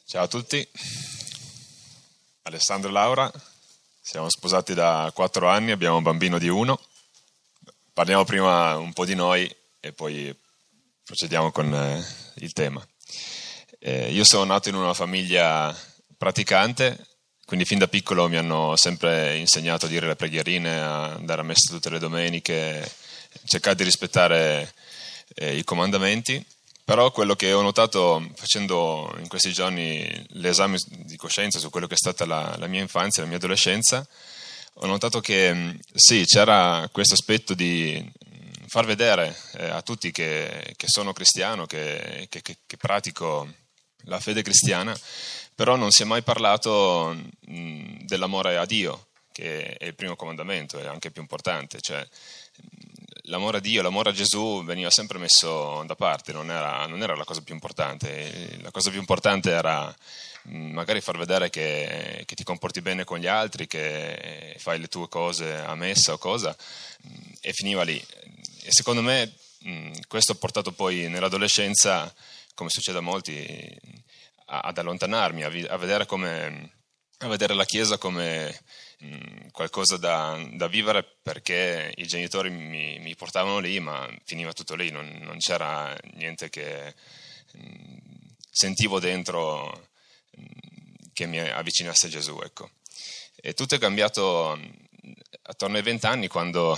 Ciao a tutti, Alessandro e Laura, siamo sposati da 4 anni, abbiamo un bambino di 1. Parliamo prima un po' di noi e poi procediamo con il tema. Io sono nato in una famiglia praticante, quindi fin da piccolo mi hanno sempre insegnato a dire le preghierine, a andare a messa tutte le domeniche, cercare di rispettare i comandamenti. Però quello che ho notato facendo in questi giorni l'esame di coscienza su quello che è stata la mia infanzia, la mia adolescenza, ho notato che sì, c'era questo aspetto di far vedere a tutti che sono cristiano, che pratico la fede cristiana, però non si è mai parlato dell'amore a Dio, che è il primo comandamento, è anche più importante, cioè l'amore a Dio, l'amore a Gesù veniva sempre messo da parte, non era la cosa più importante. La cosa più importante era magari far vedere che ti comporti bene con gli altri, che fai le tue cose a messa o cosa, e finiva lì. E secondo me questo ha portato poi nell'adolescenza, come succede a molti, ad allontanarmi, a vedere la Chiesa come qualcosa da vivere, perché i genitori mi portavano lì, ma finiva tutto lì, non c'era niente che sentivo dentro che mi avvicinasse a Gesù, ecco. E tutto è cambiato attorno ai 20 anni, quando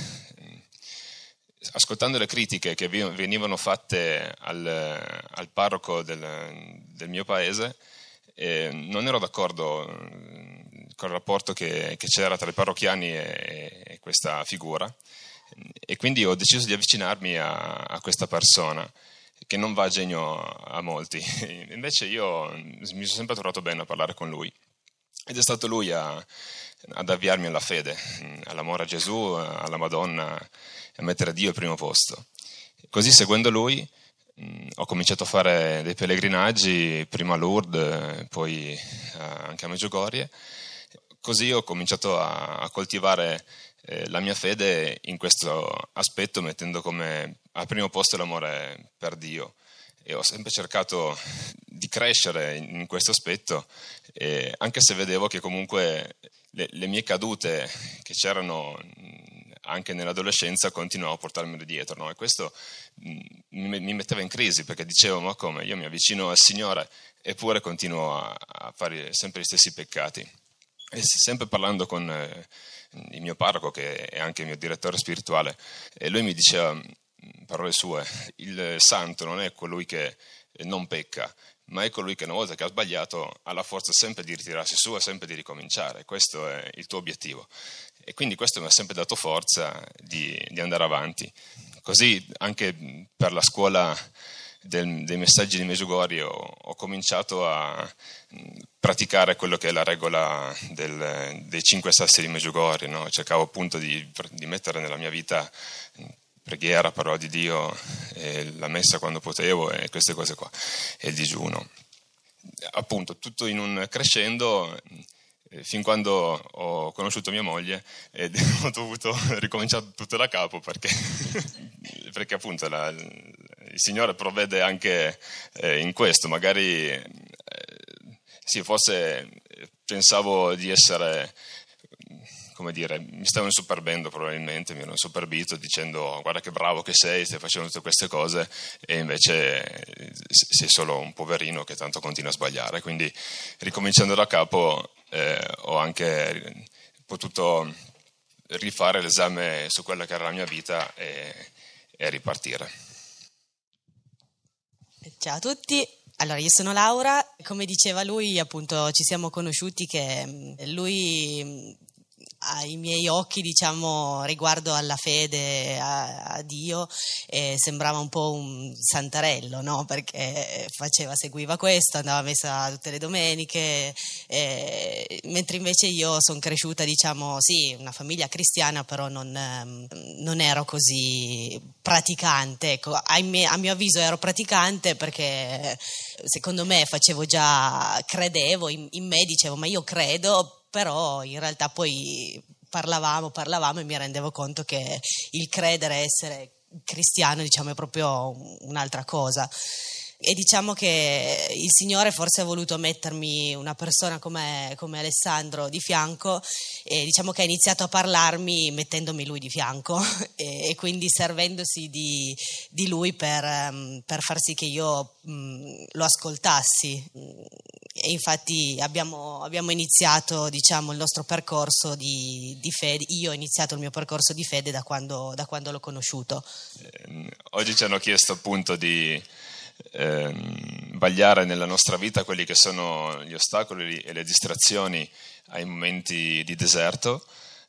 ascoltando le critiche che venivano fatte al parroco del mio paese, non ero d'accordo con il rapporto che c'era tra i parrocchiani e questa figura, e quindi ho deciso di avvicinarmi a questa persona che non va a genio a molti. Invece io mi sono sempre trovato bene a parlare con lui, ed è stato lui ad avviarmi alla fede, all'amore a Gesù, alla Madonna, a mettere Dio al primo posto. Così, seguendo lui, ho cominciato a fare dei pellegrinaggi, prima a Lourdes, poi anche a Medjugorje. Così ho cominciato a coltivare la mia fede in questo aspetto, mettendo come al primo posto l'amore per Dio. E ho sempre cercato di crescere in questo aspetto, anche se vedevo che comunque le mie cadute che c'erano anche nell'adolescenza continuavo a portarmele dietro, no? E questo mi metteva in crisi, perché dicevo: ma come, io mi avvicino al Signore eppure continuo a fare sempre gli stessi peccati. E sempre parlando con il mio parroco, che è anche il mio direttore spirituale, e lui mi diceva, parole sue: il santo non è colui che non pecca, ma è colui che una volta che ha sbagliato ha la forza sempre di ritirarsi su e sempre di ricominciare. Questo è il tuo obiettivo. E quindi questo mi ha sempre dato forza di andare avanti. Così anche per la scuola dei messaggi di Medjugorje ho cominciato a praticare quello che è la regola dei 5 sassi di Medjugorje, no? Cercavo appunto di mettere nella mia vita preghiera, parola di Dio, la messa quando potevo, e queste cose qua, e il digiuno. Appunto, tutto in un crescendo, fin quando ho conosciuto mia moglie, ed ho dovuto ricominciare tutto da capo, perché appunto il Signore provvede anche in questo. Magari sì, forse pensavo di essere, come dire, mi stavo insuperbendo, probabilmente mi ero insuperbito dicendo: guarda che bravo che sei, stai facendo tutte queste cose, e invece sei solo un poverino che tanto continua a sbagliare. Quindi, ricominciando da capo, ho anche potuto rifare l'esame su quella che era la mia vita e ripartire. Ciao a tutti. Allora, io sono Laura. Come diceva lui, appunto, ci siamo conosciuti che lui, ai miei occhi, diciamo, riguardo alla fede, a Dio, sembrava un po' un santarello, no? Perché seguiva questo, andava a messa tutte le domeniche, mentre invece io sono cresciuta, diciamo, sì, una famiglia cristiana, però non ero così praticante. Ecco, a mio avviso ero praticante perché secondo me credevo in me, dicevo: ma io credo. Però in realtà poi parlavamo e mi rendevo conto che il credere, essere cristiano, diciamo, è proprio un'altra cosa. E diciamo che il Signore forse ha voluto mettermi una persona come Alessandro di fianco, e diciamo che ha iniziato a parlarmi mettendomi lui di fianco e quindi servendosi di lui per far sì che io lo ascoltassi. E infatti abbiamo iniziato, diciamo, il nostro percorso di fede. Io ho iniziato il mio percorso di fede da quando l'ho conosciuto. Oggi ci hanno chiesto appunto di vagliare nella nostra vita quelli che sono gli ostacoli e le distrazioni ai momenti di deserto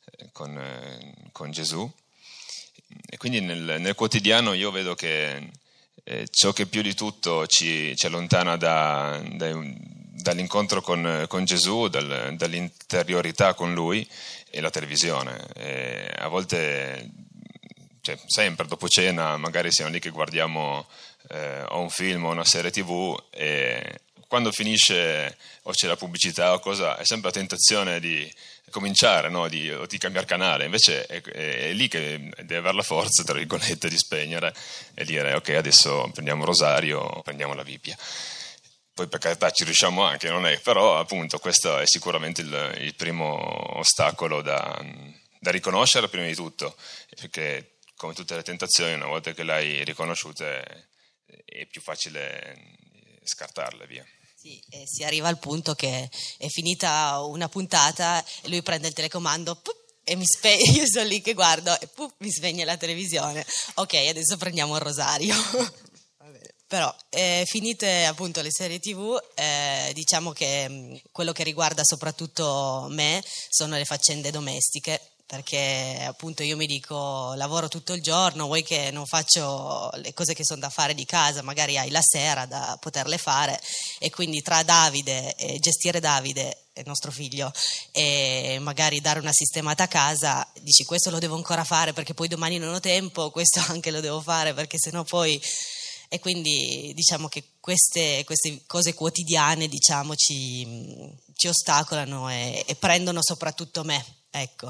con Gesù. E quindi nel quotidiano io vedo che ciò che più di tutto ci allontana dall'incontro con Gesù, dall'interiorità con Lui, è la televisione. E a volte, cioè, sempre dopo cena, magari siamo lì che guardiamo o un film o una serie TV, e quando finisce o c'è la pubblicità o cosa, è sempre la tentazione di cominciare, no? o di cambiare canale. Invece è lì che deve avere la forza, tra virgolette, di spegnere e dire ok, adesso prendiamo il rosario, prendiamo la Bibbia. Poi per carità ci riusciamo anche, non è, però appunto questo è sicuramente il primo ostacolo da riconoscere prima di tutto, perché come tutte le tentazioni, una volta che l'hai riconosciuta è più facile scartarle via. Sì, e si arriva al punto che è finita una puntata e lui prende il telecomando e mi spegne. Io sono lì che guardo e mi spegne la televisione. Ok, adesso prendiamo il rosario. Però finite appunto le serie TV, diciamo che quello che riguarda soprattutto me sono le faccende domestiche, perché appunto io mi dico lavoro tutto il giorno, vuoi che non faccio le cose che sono da fare di casa, magari hai la sera da poterle fare, e quindi tra Davide e gestire Davide, il nostro figlio, e magari dare una sistemata a casa, dici questo lo devo ancora fare perché poi domani non ho tempo, questo anche lo devo fare perché sennò poi... E quindi diciamo che queste cose quotidiane, diciamo, ci ostacolano e prendono soprattutto me, ecco.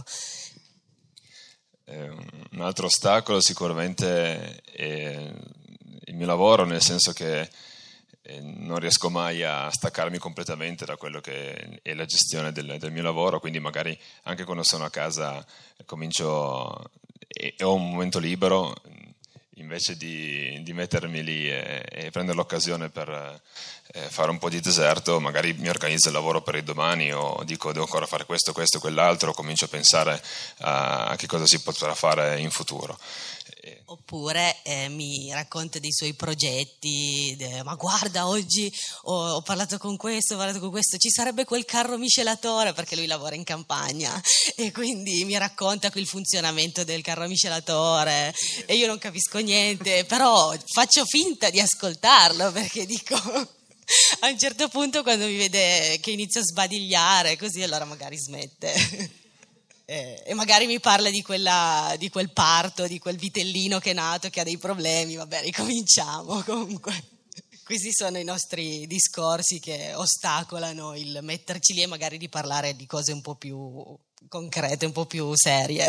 Un altro ostacolo sicuramente è il mio lavoro, nel senso che non riesco mai a staccarmi completamente da quello che è la gestione del mio lavoro, quindi magari anche quando sono a casa comincio e ho un momento libero, invece di mettermi lì e prendere l'occasione per fare un po' di deserto, magari mi organizzo il lavoro per il domani o dico devo ancora fare questo, quell'altro, comincio a pensare a che cosa si potrà fare in futuro. Oppure mi racconta dei suoi progetti, ma guarda oggi ho parlato con questo, ci sarebbe quel carro miscelatore, perché lui lavora in campagna e quindi mi racconta il funzionamento del carro miscelatore e io non capisco niente, però faccio finta di ascoltarlo perché dico... A un certo punto quando mi vede che inizio a sbadigliare così, allora magari smette. E magari mi parla di quel parto, di quel vitellino che è nato, che ha dei problemi, vabbè, ricominciamo comunque. Questi sono i nostri discorsi che ostacolano il metterci lì e magari di parlare di cose un po' più concrete, un po' più serie.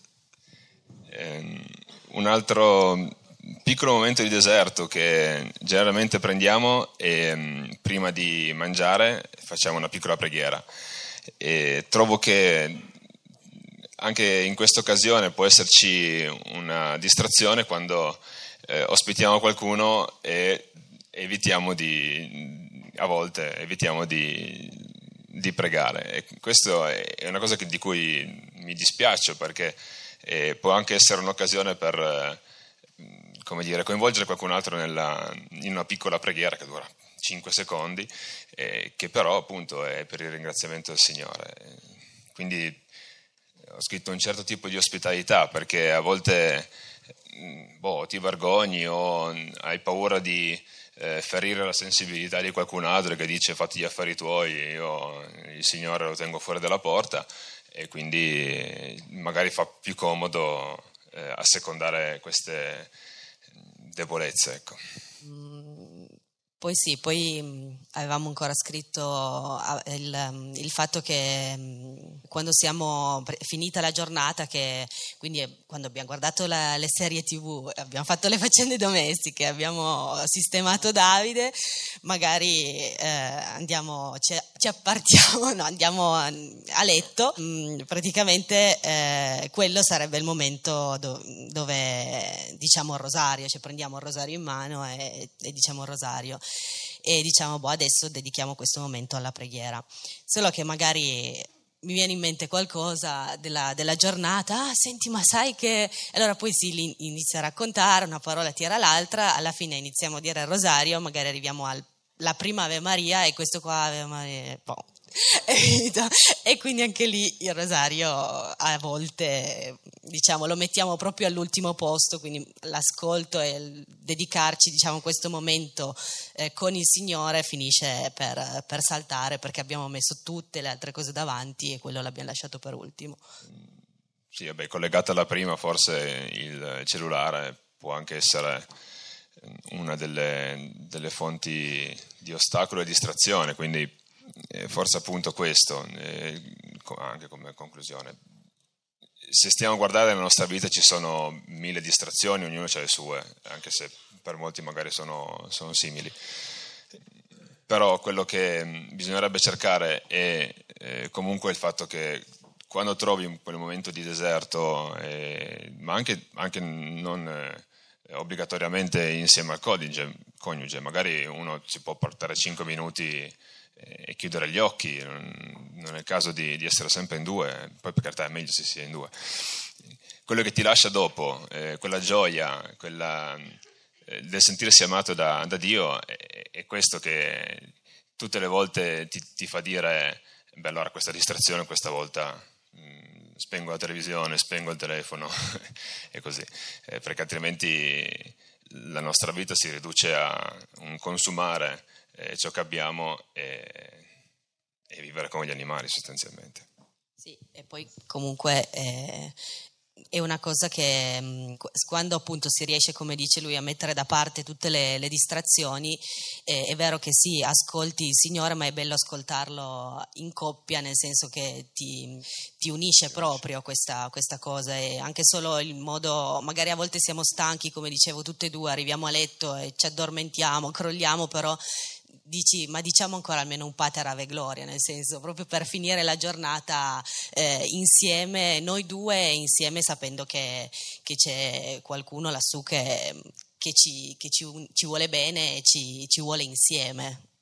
Un altro piccolo momento di deserto che generalmente prendiamo è prima di mangiare facciamo una piccola preghiera, e trovo che anche in questa occasione può esserci una distrazione quando ospitiamo qualcuno e a volte evitiamo di pregare, e questo è una cosa di cui mi dispiace, perché può anche essere un'occasione per come dire, coinvolgere qualcun altro in una piccola preghiera che dura 5 secondi, che però appunto è per il ringraziamento del Signore. Quindi ho scritto un certo tipo di ospitalità, perché a volte ti vergogni o hai paura di ferire la sensibilità di qualcun altro che dice fatti gli affari tuoi, io il Signore lo tengo fuori dalla porta, e quindi magari fa più comodo assecondare queste debolezze, ecco. Poi sì, poi avevamo ancora scritto il fatto che quando siamo finita la giornata, che quindi quando abbiamo guardato le serie TV, abbiamo fatto le faccende domestiche, abbiamo sistemato Davide, magari ci appartiamo, no, andiamo a letto. Praticamente quello sarebbe il momento dove diciamo il rosario, cioè prendiamo il rosario in mano e diciamo il rosario. E diciamo adesso dedichiamo questo momento alla preghiera, solo che magari mi viene in mente qualcosa della giornata, senti, ma sai che... Allora poi si inizia a raccontare, una parola tira l'altra, alla fine iniziamo a dire il rosario, magari arriviamo alla prima Ave Maria e questo qua Ave Maria, e quindi anche lì il rosario a volte diciamo lo mettiamo proprio all'ultimo posto, quindi l'ascolto e il dedicarci diciamo questo momento con il Signore finisce per saltare, perché abbiamo messo tutte le altre cose davanti e quello l'abbiamo lasciato per ultimo. Sì, vabbè, collegata alla prima, forse il cellulare può anche essere una delle fonti di ostacolo e distrazione, quindi forse appunto questo, anche come conclusione. Se stiamo a guardare nella nostra vita ci sono 1000 distrazioni, ognuno ha le sue, anche se per molti magari sono simili. Però quello che bisognerebbe cercare è comunque il fatto che quando trovi quel momento di deserto, ma anche non obbligatoriamente insieme al coniuge, magari uno si può portare 5 minuti e chiudere gli occhi, non è il caso di essere sempre in due, poi per carità è meglio se si è in due. Quello che ti lascia dopo, quella gioia, del sentirsi amato da Dio, è questo che tutte le volte ti fa dire, beh, allora questa distrazione questa volta spengo la televisione, spengo il telefono e così, perché altrimenti la nostra vita si riduce a un consumare ciò che abbiamo e vivere come gli animali sostanzialmente. Sì, e poi comunque è una cosa che quando appunto si riesce, come dice lui, a mettere da parte tutte le distrazioni, è vero che sì, ascolti il Signore, ma è bello ascoltarlo in coppia, nel senso che ti unisce proprio questa cosa, e anche solo il modo, magari a volte siamo stanchi, come dicevo, tutte e due arriviamo a letto e ci addormentiamo, crolliamo, però dici, ma diciamo ancora almeno un Pater Ave Gloria, nel senso proprio per finire la giornata insieme, noi due insieme, sapendo che c'è qualcuno lassù che ci vuole bene e ci vuole insieme.